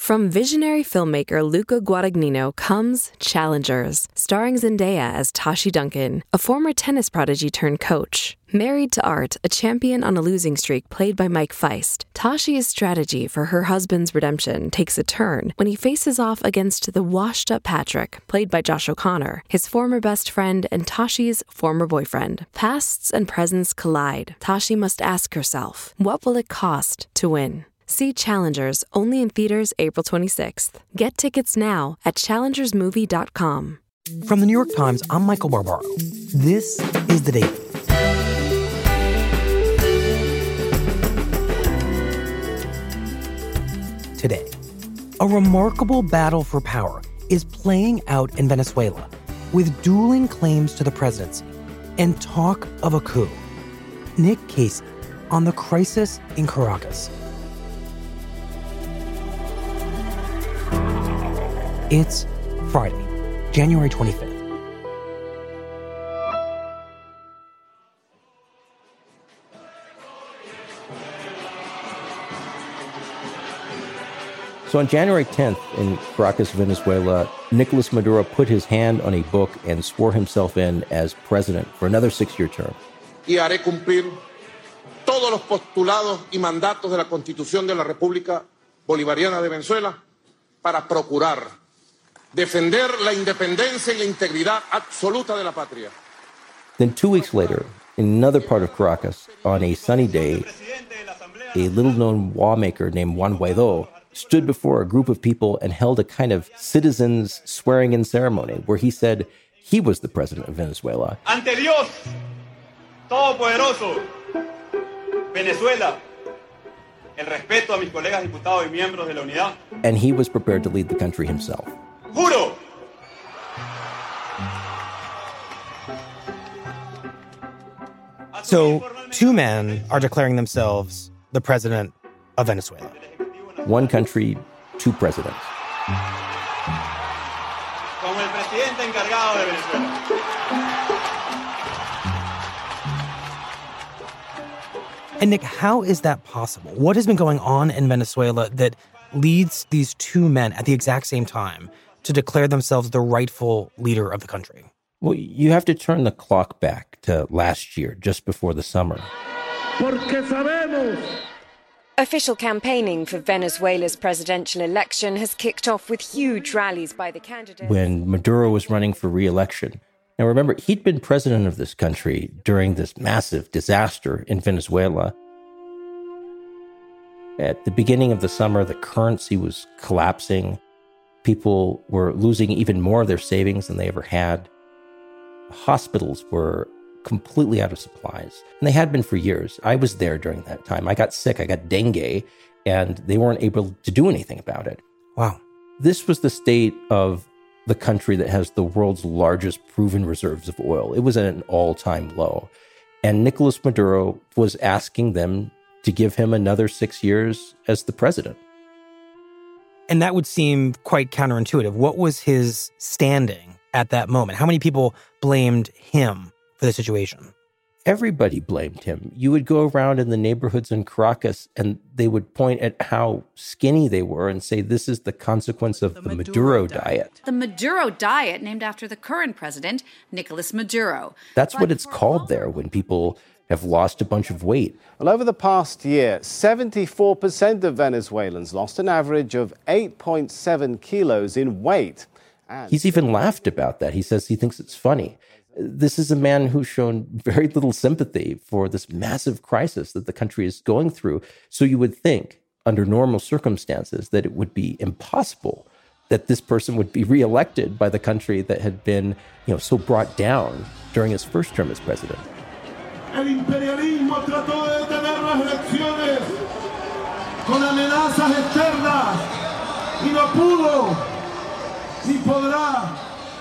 From visionary filmmaker Luca Guadagnino comes Challengers, starring Zendaya as Tashi Duncan, a former tennis prodigy turned coach. Married to Art, a champion on a losing streak played by Mike Feist, Tashi's strategy for her husband's redemption takes a turn when he faces off against the washed-up Patrick, played by Josh O'Connor, his former best friend and Tashi's former boyfriend. Pasts and presents collide. Tashi must ask herself, what will it cost to win? See Challengers, only in theaters April 26th. Get tickets now at challengersmovie.com. From the New York Times, I'm Michael Barbaro. This is The Daily. Today, a remarkable battle for power is playing out in Venezuela with dueling claims to the presidency and talk of a coup. Nick Casey on the crisis in Caracas. It's Friday, January 25th. So on January 10th in Caracas, Venezuela, Nicolas Maduro put his hand on a book and swore himself in as president for another 6-year term. Y haré cumplir todos los postulados y mandatos de la Constitución de la República Bolivariana de Venezuela para procurar defender la independencia y la integridad absoluta de la patria. Then 2 weeks later, in another part of Caracas, on a sunny day, a little-known lawmaker named Juan Guaidó stood before a group of people and held a kind of citizens swearing-in ceremony where he said he was the president of Venezuela. Ante Dios, Todopoderoso, Venezuela, el respeto a mis colegas diputados y miembros de la unidad. And he was prepared to lead the country himself. Juro. So, two men are declaring themselves the president of Venezuela. One country, two presidents. Como el presidente encargado de Venezuela. And Nick, how is that possible? What has been going on in Venezuela that leads these two men at the exact same time to declare themselves the rightful leader of the country? Well, you have to turn the clock back to last year, just before the summer. Porque sabemos. Official campaigning for Venezuela's presidential election has kicked off with huge rallies by the candidates. When Maduro was running for re-election. Now remember, he'd been president of this country during this massive disaster in Venezuela. At the beginning of the summer, the currency was collapsing. People were losing even more of their savings than they ever had. Hospitals were completely out of supplies. And they had been for years. I was there during that time. I got sick. I got dengue, and they weren't able to do anything about it. Wow. This was the state of the country that has the world's largest proven reserves of oil. It was at an all-time low. And Nicolas Maduro was asking them to give him another 6 years as the president. And that would seem quite counterintuitive. What was his standing at that moment? How many people blamed him for the situation? Everybody blamed him. You would go around in the neighborhoods in Caracas and they would point at how skinny they were and say this is the consequence of the Maduro diet. The Maduro diet, named after the current president, Nicolas Maduro. That's what it's called there when people have lost a bunch of weight. Well, over the past year, 74% of Venezuelans lost an average of 8.7 kilos in weight. He's even laughed about that. He says he thinks it's funny. This is a man who's shown very little sympathy for this massive crisis that the country is going through. So you would think, under normal circumstances, that it would be impossible that this person would be reelected by the country that had been, so brought down during his first term as president. El imperialismo trató de detener las elecciones con amenazas externas y no pudo ni podrá.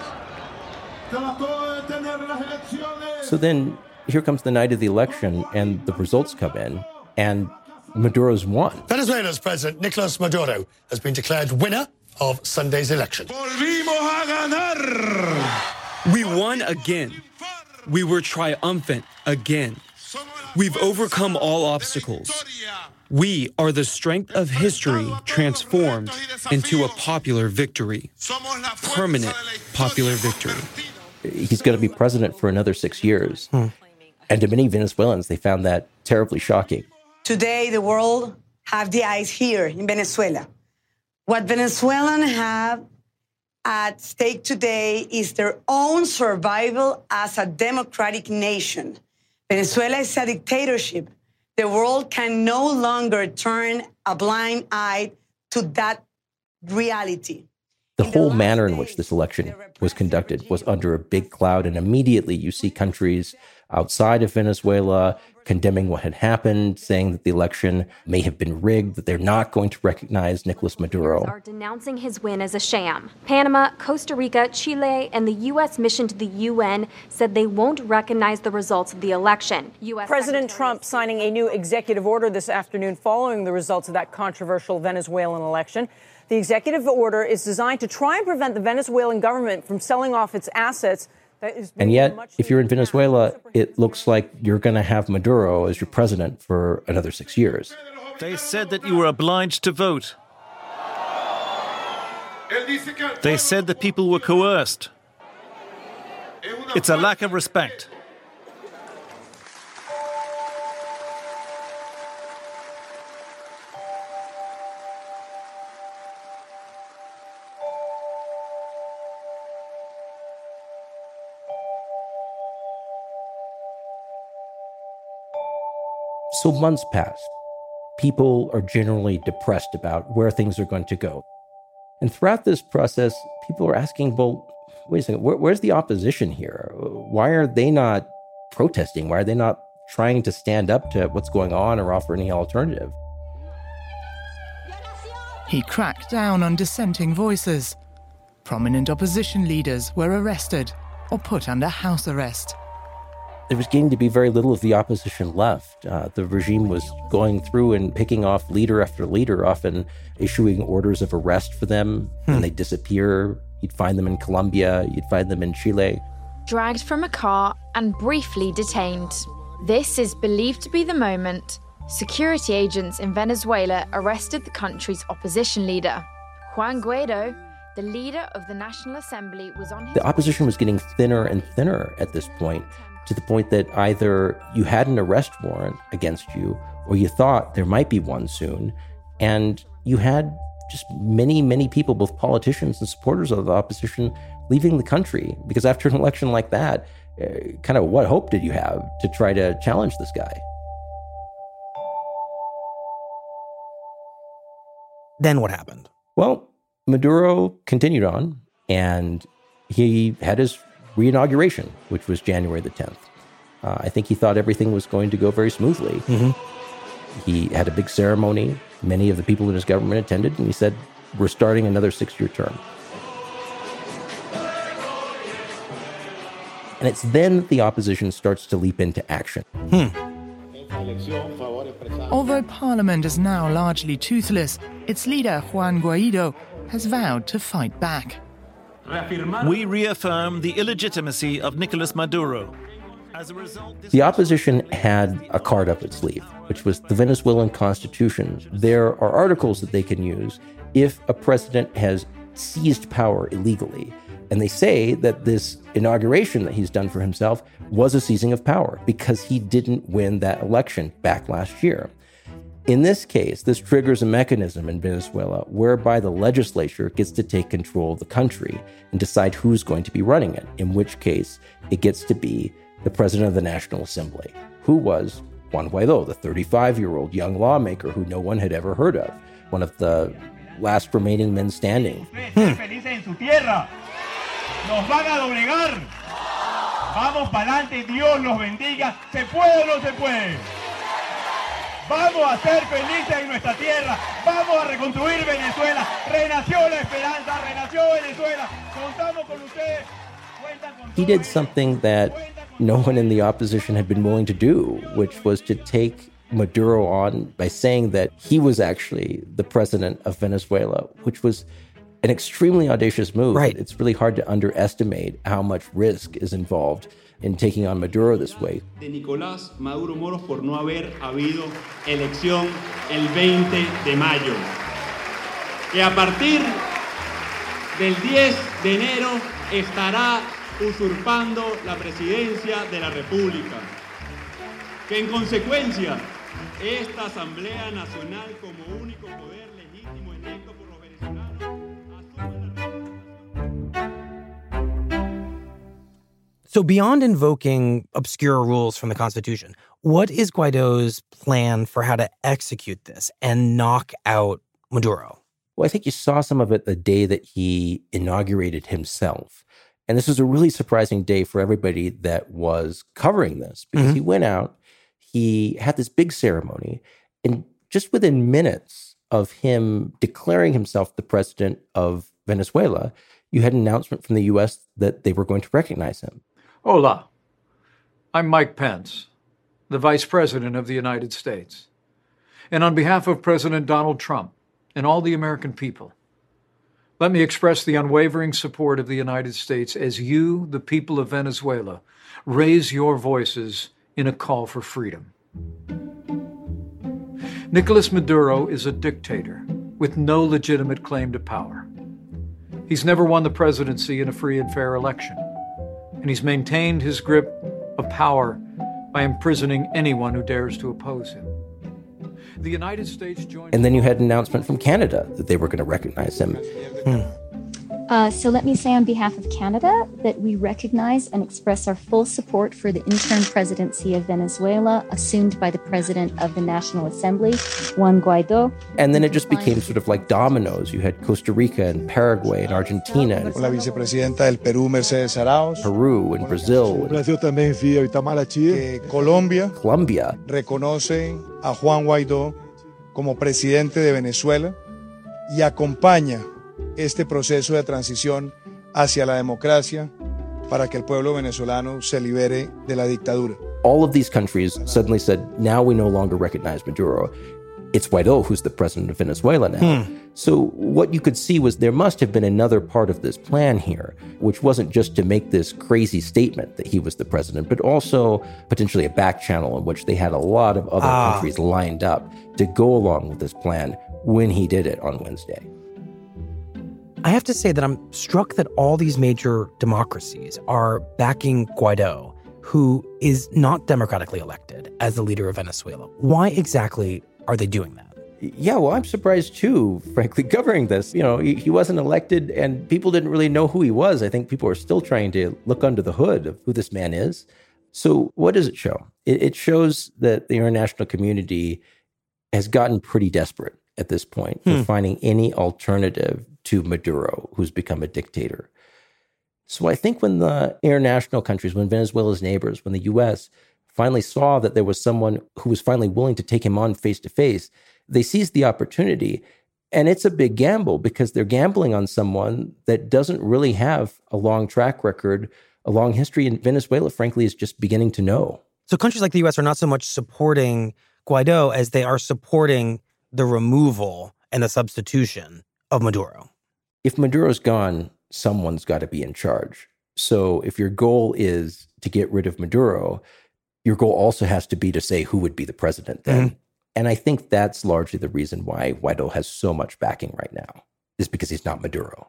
So then here comes the night of the election and the results come in and Maduro's won. Venezuela's president, Nicolas Maduro, has been declared winner of Sunday's election. Volvimos a ganar. We won again. We were triumphant again. We've overcome all obstacles. We are the strength of history transformed into a popular victory. Permanent popular victory. He's going to be president for another 6 years. And to many Venezuelans, they found that terribly shocking. Today, the world have the eyes here in Venezuela. What Venezuelans have at stake today is their own survival as a democratic nation. Venezuela is a dictatorship. The world can no longer turn a blind eye to that reality. The whole manner in which this election was conducted was under a big cloud, and immediately you see countries outside of Venezuela condemning what had happened, saying that the election may have been rigged, that they're not going to recognize Nicolas Maduro. Are denouncing his win as a sham. Panama, Costa Rica, Chile, and the U.S. mission to the UN said they won't recognize the results of the election. President Trump signing a new executive order this afternoon following the results of that controversial Venezuelan election. The executive order is designed to try and prevent the Venezuelan government from selling off its assets. And yet, if you're in Venezuela, it looks like you're going to have Maduro as your president for another 6 years. They said that you were obliged to vote. They said that people were coerced. It's a lack of respect. So months pass. People are generally depressed about where things are going to go. And throughout this process, people are asking, well, wait a second, where's the opposition here? Why are they not protesting? Why are they not trying to stand up to what's going on or offer any alternative? He cracked down on dissenting voices. Prominent opposition leaders were arrested or put under house arrest. There was getting to be very little of the opposition left. The regime was going through and picking off leader after leader, often issuing orders of arrest for them. When they disappear, you'd find them in Colombia, you'd find them in Chile. Dragged from a car and briefly detained. This is believed to be the moment security agents in Venezuela arrested the country's opposition leader. Juan Guaido, the leader of the National Assembly, was on his... The opposition was getting thinner and thinner at this point, to the point that either you had an arrest warrant against you or you thought there might be one soon. And you had just many, many people, both politicians and supporters of the opposition, leaving the country. Because after an election like that, kind of what hope did you have to try to challenge this guy? Then what happened? Well, Maduro continued on, and he had his re-inauguration, which was January the 10th. I think he thought everything was going to go very smoothly. He had a big ceremony. Many of the people in his government attended, and he said, we're starting another 6-year term. And it's then the opposition starts to leap into action. Although Parliament is now largely toothless, its leader, Juan Guaido, has vowed to fight back. We reaffirm the illegitimacy of Nicolas Maduro. As a result, the opposition had a card up its sleeve, which was the Venezuelan Constitution. There are articles that they can use if a president has seized power illegally. And they say that this inauguration that he's done for himself was a seizing of power because he didn't win that election back last year. In this case, this triggers a mechanism in Venezuela whereby the legislature gets to take control of the country and decide who's going to be running it, in which case it gets to be the president of the National Assembly, who was Juan Guaido, the 35-year-old young lawmaker who no one had ever heard of, one of the last remaining men standing. Nos van a doblegar. Vamos pa'lante, Dios los bendiga. ¿Se puede o no se puede? Vamos a ser felices en nuestra tierra. Vamos a reconstruir Venezuela. Renació la esperanza, renació Venezuela. Contamos con ustedes. He did something that no one in the opposition had been willing to do, which was to take Maduro on by saying that he was actually the president of Venezuela, which was an extremely audacious move. Right. It's really hard to underestimate how much risk is involved in taking on Maduro this way. De Nicolás Maduro Moros por no haber habido elección el 20 de mayo. Que a partir del 10 de enero estará usurpando la presidencia de la República. Que en consecuencia, esta Asamblea Nacional como único poder legítimo electo por los venezolanos So beyond invoking obscure rules from the Constitution, what is Guaido's plan for how to execute this and knock out Maduro? Well, I think you saw some of it the day that he inaugurated himself. And this was a really surprising day for everybody that was covering this, because he went out, he had this big ceremony, and just within minutes of him declaring himself the president of Venezuela, you had an announcement from the U.S. that they were going to recognize him. Hola, I'm Mike Pence, the Vice President of the United States. And on behalf of President Donald Trump and all the American people, let me express the unwavering support of the United States as you, the people of Venezuela, raise your voices in a call for freedom. Nicolas Maduro is a dictator with no legitimate claim to power. He's never won the presidency in a free and fair election, and he's maintained his grip of power by imprisoning anyone who dares to oppose him. The United States joined... And then you had an announcement from Canada that they were going to recognize him. So let me say on behalf of Canada that we recognize and express our full support for the interim presidency of Venezuela assumed by the President of the National Assembly, Juan Guaido. And then it just became sort of like dominoes. You had Costa Rica and Paraguay and Argentina. La vicepresidenta del Perú, Mercedes Arauz. Peru and Brazil. Brasil también envía Itamar Chile. Colombia reconoce a Juan Guaidó como presidente de Venezuela y acompaña este proceso de transición hacia la democracia para que el pueblo venezolano se libere de la dictadura. All of these countries suddenly said, now we no longer recognize Maduro. It's Guaido who's the president of Venezuela now. So what you could see was there must have been another part of this plan here, which wasn't just to make this crazy statement that he was the president, but also potentially a back channel in which they had a lot of other countries lined up to go along with this plan when he did it on Wednesday. I have to say that I'm struck that all these major democracies are backing Guaido, who is not democratically elected, as the leader of Venezuela. Why exactly are they doing that? Yeah, well, I'm surprised too, frankly, covering this. You know, he wasn't elected and people didn't really know who he was. I think people are still trying to look under the hood of who this man is. So what does it show? It shows that the international community has gotten pretty desperate at this point for finding any alternative to Maduro, who's become a dictator. So I think when the international countries, when Venezuela's neighbors, when the U.S. finally saw that there was someone who was finally willing to take him on face to face, they seized the opportunity. And it's a big gamble because they're gambling on someone that doesn't really have a long track record, a long history. And Venezuela, frankly, is just beginning to know. So countries like the U.S. are not so much supporting Guaido as they are supporting the removal and the substitution of Maduro. If Maduro's gone, someone's got to be in charge. So if your goal is to get rid of Maduro, your goal also has to be to say who would be the president then. And I think that's largely the reason why Guaido has so much backing right now, is because he's not Maduro.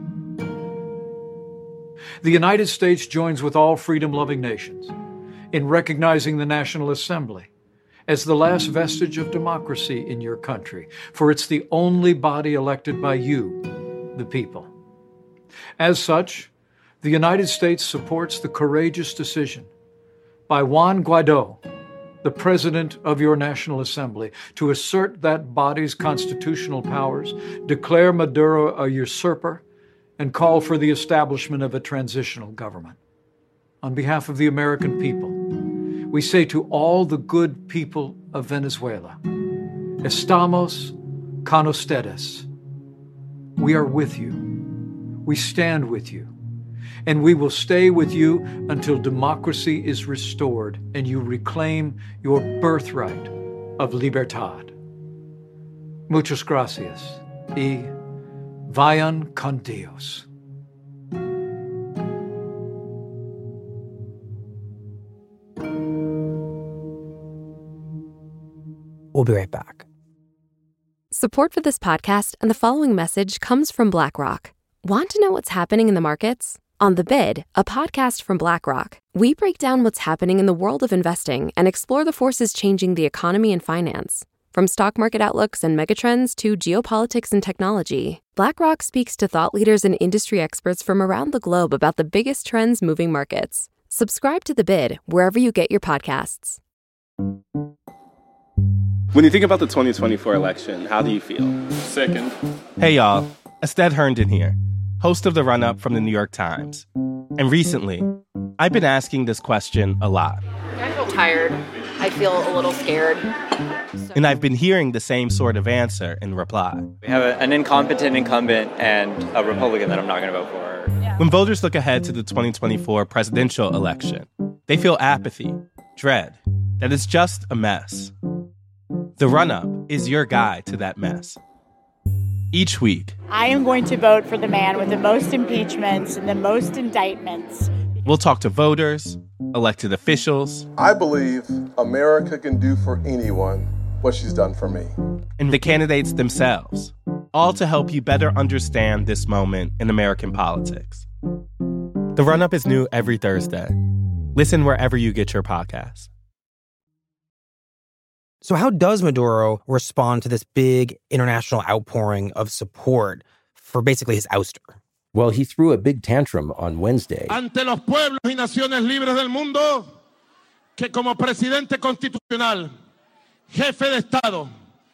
The United States joins with all freedom-loving nations in recognizing the National Assembly as the last vestige of democracy in your country, for it's the only body elected by you, the people. As such, the United States supports the courageous decision by Juan Guaido, the President of your National Assembly, to assert that body's constitutional powers, declare Maduro a usurper, and call for the establishment of a transitional government. On behalf of the American people, we say to all the good people of Venezuela, Estamos con ustedes. We are with you. We stand with you. And we will stay with you until democracy is restored and you reclaim your birthright of libertad. Muchas gracias y Vayan con Dios. We'll be right back. Support for this podcast and the following message comes from BlackRock. Want to know what's happening in the markets? On The Bid, a podcast from BlackRock, we break down what's happening in the world of investing and explore the forces changing the economy and finance. From stock market outlooks and megatrends to geopolitics and technology, BlackRock speaks to thought leaders and industry experts from around the globe about the biggest trends moving markets. Subscribe to The Bid wherever you get your podcasts. When you think about the 2024 election, how do you feel? Sickened. Hey, y'all. Estad Herndon here, host of The Run-Up from the New York Times. And recently, I've been asking this question a lot. I feel tired. I feel a little scared. And I've been hearing the same sort of answer in reply. We have an incompetent incumbent and a Republican that I'm not going to vote for. Yeah. When voters look ahead to the 2024 presidential election, they feel apathy, dread, that it's just a mess. The Run-Up is your guide to that mess. Each week, I am going to vote for the man with the most impeachments and the most indictments. We'll talk to voters, elected officials. I believe America can do for anyone what she's done for me. And the candidates themselves, all to help you better understand this moment in American politics. The Run-Up is new every Thursday. Listen wherever you get your podcasts. So how does Maduro respond to this big international outpouring of support for basically his ouster? Well, he threw a big tantrum on Wednesday. Ante los pueblos y naciones libres del mundo, que como presidente constitucional, jefe de Estado,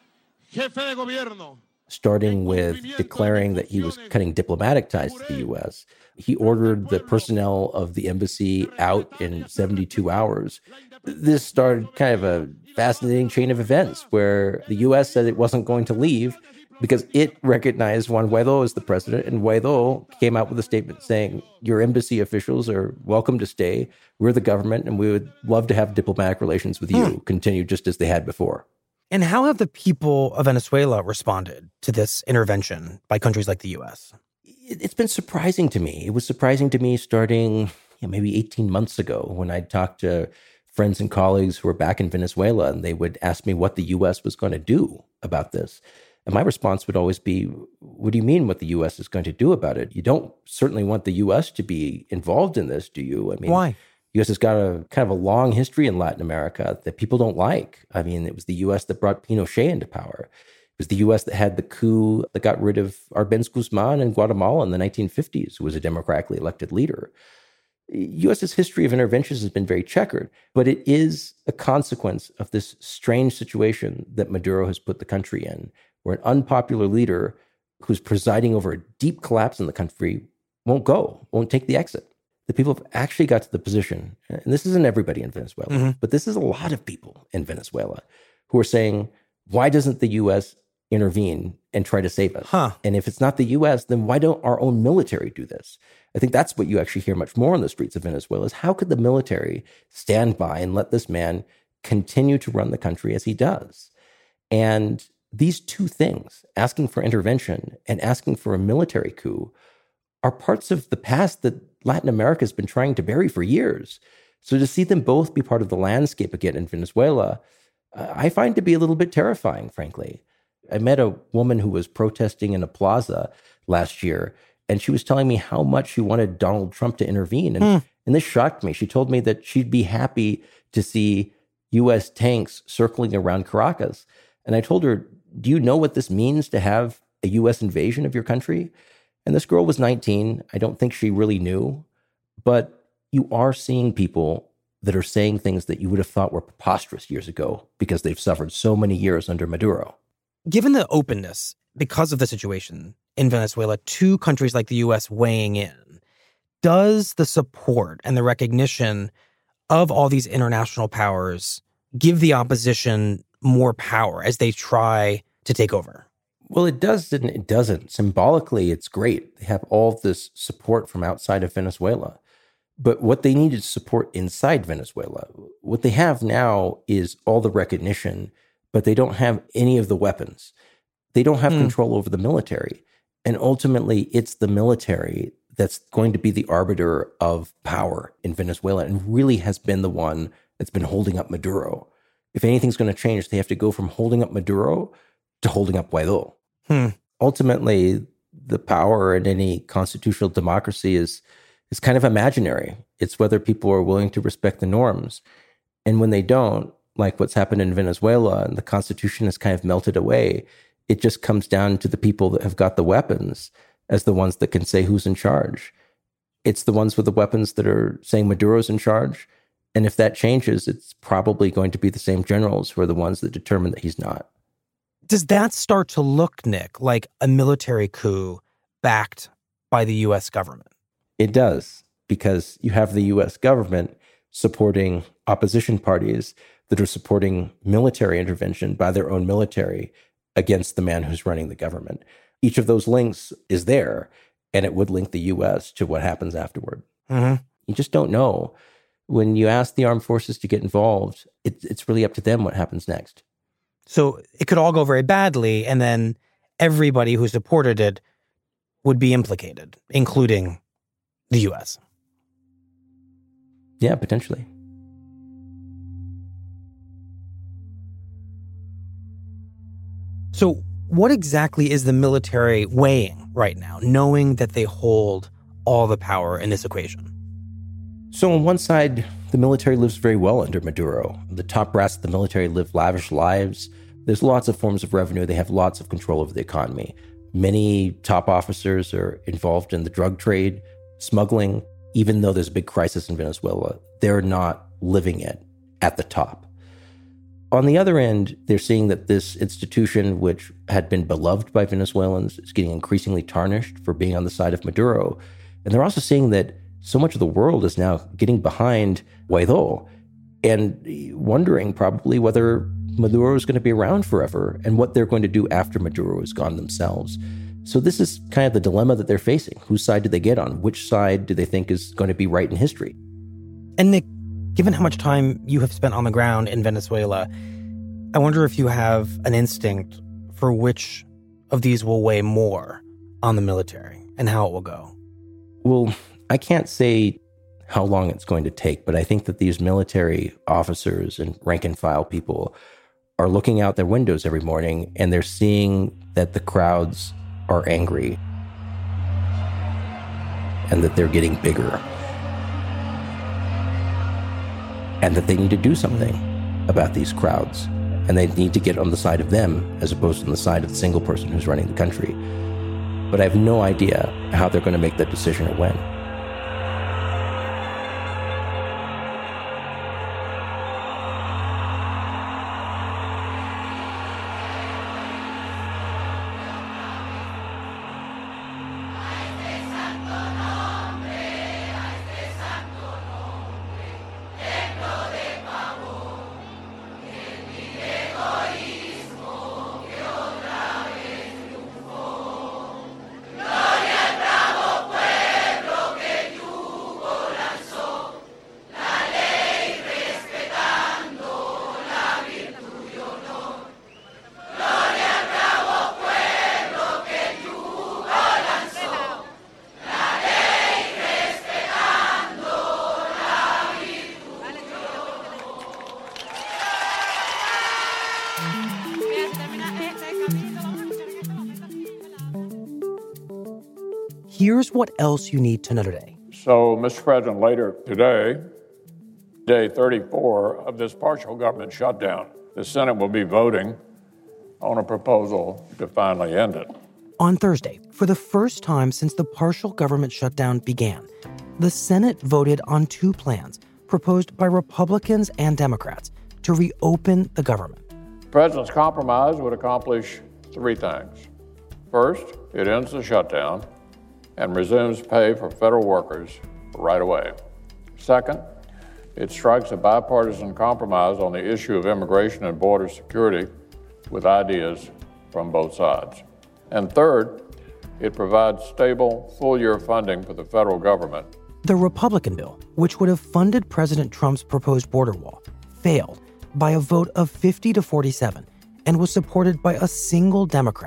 jefe de gobierno, starting with declaring that he was cutting diplomatic ties to the U.S. He ordered the personnel of the embassy out in 72 hours. This started kind of a fascinating chain of events where the U.S. said it wasn't going to leave because it recognized Juan Guaidó as the president, and Guaidó came out with a statement saying, your embassy officials are welcome to stay. We're the government, and we would love to have diplomatic relations with you, continue just as they had before. And how have the people of Venezuela responded to this intervention by countries like the U.S.? It's been surprising to me. It was surprising to me starting maybe 18 months ago when I talked to friends and colleagues who were back in Venezuela, and they would ask me what the U.S. was going to do about this. And my response would always be, what do you mean what the U.S. is going to do about it? You don't certainly want the U.S. to be involved in this, do you? I mean, why? The U.S. has got a kind of a long history in Latin America that people don't like. I mean, it was the U.S. that brought Pinochet into power. It was the U.S. that had the coup that got rid of Arbenz Guzman in Guatemala in the 1950s, who was a democratically elected leader. U.S.'s history of interventions has been very checkered, but it is a consequence of this strange situation that Maduro has put the country in, where an unpopular leader who's presiding over a deep collapse in the country won't take the exit. The people have actually got to the position, and this isn't everybody in Venezuela, but this is a lot of people in Venezuela who are saying, why doesn't the U.S. intervene and try to save us? And if it's not the U.S., then why don't our own military do this? I think that's what you actually hear much more on the streets of Venezuela is how could the military stand by and let this man continue to run the country as he does? And these two things, asking for intervention and asking for a military coup, are parts of the past that Latin America has been trying to bury for years. So to see them both be part of the landscape again in Venezuela, I find to be a little bit terrifying, frankly. I met a woman who was protesting in a plaza last year, and she was telling me how much she wanted Donald Trump to intervene. And this shocked me. She told me that she'd be happy to see U.S. tanks circling around Caracas. And I told her, do you know what this means to have a U.S. invasion of your country? And this girl was 19. I don't think she really knew. But you are seeing people that are saying things that you would have thought were preposterous years ago because they've suffered so many years under Maduro. Given the openness, because of the situation in Venezuela, to countries like the U.S. weighing in, does the support and the recognition of all these international powers give the opposition more power as they try to take over? Well, it does and it doesn't. Symbolically, it's great. They have all of this support from outside of Venezuela. But what they need is support inside Venezuela. What they have now is all the recognition, but they don't have any of the weapons. They don't have control over the military. And ultimately, it's the military that's going to be the arbiter of power in Venezuela and really has been the one that's been holding up Maduro. If anything's going to change, they have to go from holding up Maduro to holding up Guaido. Ultimately, the power in any constitutional democracy is kind of imaginary. It's whether people are willing to respect the norms. And when they don't, like what's happened in Venezuela, and the Constitution has kind of melted away, it just comes down to the people that have got the weapons as the ones that can say who's in charge. It's the ones with the weapons that are saying Maduro's in charge. And if that changes, it's probably going to be the same generals who are the ones that determine that he's not. Does that start to look, Nick, like a military coup backed by the U.S. government? It does, because you have the U.S. government supporting opposition parties that are supporting military intervention by their own military against the man who's running the government. Each of those links is there, and it would link the U.S. to what happens afterward. You just don't know. When you ask the armed forces to get involved, it's really up to them what happens next. So it could all go very badly, and then everybody who supported it would be implicated, including the U.S. Yeah, potentially. So what exactly is the military weighing right now, knowing that they hold all the power in this equation? So on one side, the military lives very well under Maduro. The top brass of the military live lavish lives. There's lots of forms of revenue. They have lots of control over the economy. Many top officers are involved in the drug trade, smuggling. Even though there's a big crisis in Venezuela, they're not living it at the top. On the other end, they're seeing that this institution, which had been beloved by Venezuelans, is getting increasingly tarnished for being on the side of Maduro. And they're also seeing that so much of the world is now getting behind Guaido and wondering probably whether Maduro is going to be around forever and what they're going to do after Maduro is gone themselves. So this is kind of the dilemma that they're facing. Whose side do they get on? Which side do they think is going to be right in history? And Nick, given how much time you have spent on the ground in Venezuela, I wonder if you have an instinct for which of these will weigh more on the military and how it will go. Well, I can't say how long it's going to take, but I think that these military officers and rank and file people are looking out their windows every morning and they're seeing that the crowds are angry and that they're getting bigger and that they need to do something about these crowds and they need to get on the side of them as opposed to on the side of the single person who's running the country. But I have no idea how they're going to make that decision or when. Here's what else you need to know today. So, Mr. President, later today, day 34 of this partial government shutdown, the Senate will be voting on a proposal to finally end it. On Thursday, for the first time since the partial government shutdown began, the Senate voted on two plans proposed by Republicans and Democrats to reopen the government. The president's compromise would accomplish three things. First, it ends the shutdown and resumes pay for federal workers right away. Second, it strikes a bipartisan compromise on the issue of immigration and border security with ideas from both sides. And third, it provides stable, full-year funding for the federal government. The Republican bill, which would have funded President Trump's proposed border wall, failed by a vote of 50 to 47 and was supported by a single Democrat,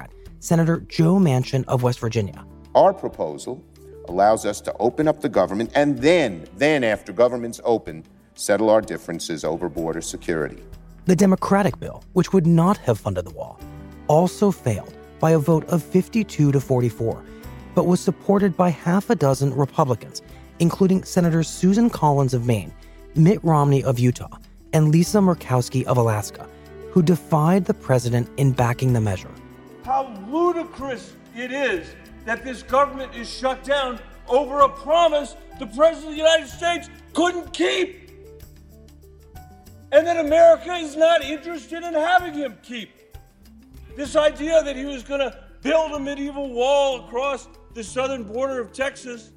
Senator Joe Manchin of West Virginia. Our proposal allows us to open up the government and then after government's open, settle our differences over border security. The Democratic bill, which would not have funded the wall, also failed by a vote of 52-44, but was supported by half a dozen Republicans, including Senators Susan Collins of Maine, Mitt Romney of Utah, and Lisa Murkowski of Alaska, who defied the president in backing the measure. How ludicrous it is that this government is shut down over a promise the President of the United States couldn't keep. And that America is not interested in having him keep. This idea that he was going to build a medieval wall across the southern border of Texas,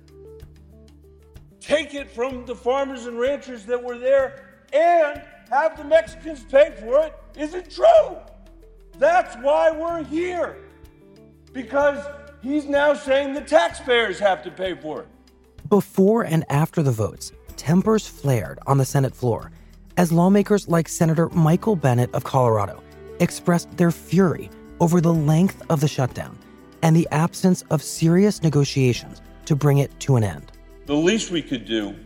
take it from the farmers and ranchers that were there, and have the Mexicans pay for it, isn't true. That's why we're here. Because he's now saying the taxpayers have to pay for it. Before and after the votes, tempers flared on the Senate floor as lawmakers like Senator Michael Bennet of Colorado expressed their fury over the length of the shutdown and the absence of serious negotiations to bring it to an end. The least we could do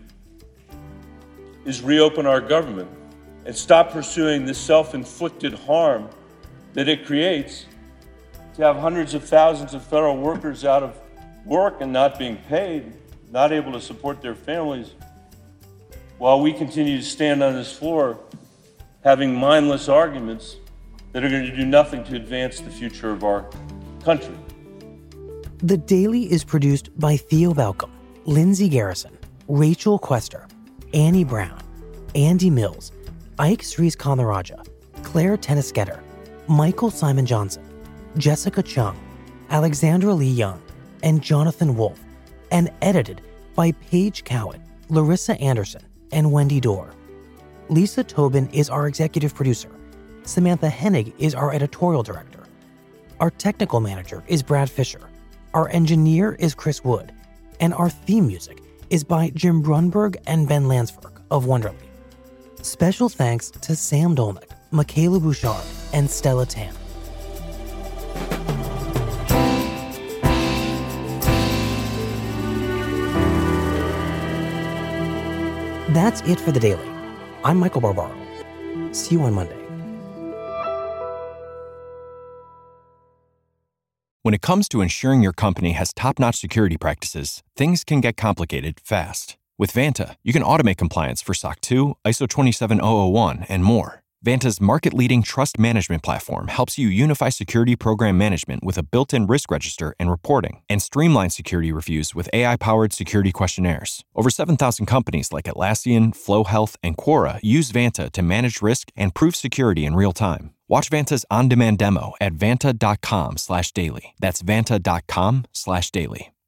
is reopen our government and stop pursuing the self-inflicted harm that it creates to have hundreds of thousands of federal workers out of work and not being paid, not able to support their families, while we continue to stand on this floor having mindless arguments that are going to do nothing to advance the future of our country. The Daily is produced by Theo Balcom, Lindsay Garrison, Rachel Quester, Annie Brown, Andy Mills, Ike Srikantharaja, Claire Tennisketter, Michael Simon Johnson, Jessica Chung, Alexandra Lee Young, and Jonathan Wolf, and edited by Paige Cowan, Larissa Anderson, and Wendy Dorr. Lisa Tobin is our executive producer. Samantha Hennig is our editorial director. Our technical manager is Brad Fisher. Our engineer is Chris Wood. And our theme music is by Jim Brunberg and Ben Lansberg of Wonderly. Special thanks to Sam Dolnick, Michaela Bouchard, and Stella Tan. That's it for The Daily. I'm Michael Barbaro. See you on Monday. When it comes to ensuring your company has top-notch security practices, things can get complicated fast. With Vanta, you can automate compliance for SOC 2, ISO 27001, and more. Vanta's market-leading trust management platform helps you unify security program management with a built-in risk register and reporting, and streamline security reviews with AI-powered security questionnaires. Over 7,000 companies like Atlassian, Flow Health, and Quora use Vanta to manage risk and prove security in real time. Watch Vanta's on-demand demo at vanta.com/daily. That's vanta.com/daily.